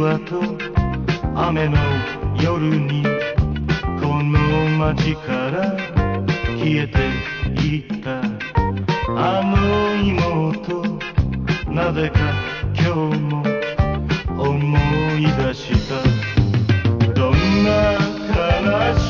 後雨の夜にこの街から消えていったあの妹なぜか今日も思い出したどんな悲し